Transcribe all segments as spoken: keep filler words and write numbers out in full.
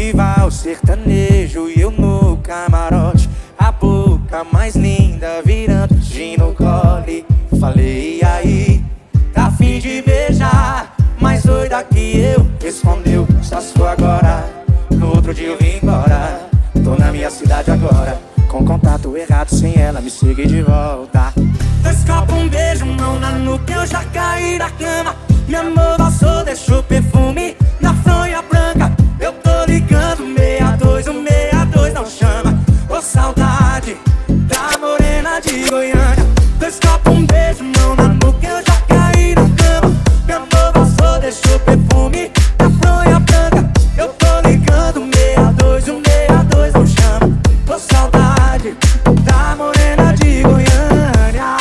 festival sertanejo e eu no camarote, a boca mais linda virando gin no gole. Falei, e aí, tá afim de beijar? Mais doida que eu, respondeu, só se for agora. No outro dia eu vim embora, tô na minha cidade agora, com contato errado, sem ela me seguir de volta. Dois copos, um beijo, mão na nuca, eu já caí da cama. Meu amor passou, deixou perfume na fronha branca. Eu tô ligando, seis dois, o seis dois não chama. Ô saudade da morena de Goiânia. Dois copos, um beijo, mão na nuca, eu já caí na cama. Meu amor passou, deixou perfume na fronha branca. Eu tô ligando, seis dois, o seis dois não chama. Ô saudade da morena de Goiânia.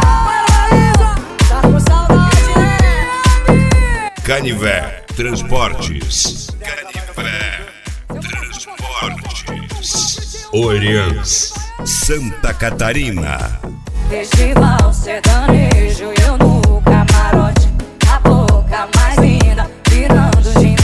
Tá com saudade, né? Canivete Transportes. Canivete Transportes. Orleans, Santa Catarina. Festival sertanejo, eu no camarote, a boca mais linda virando gin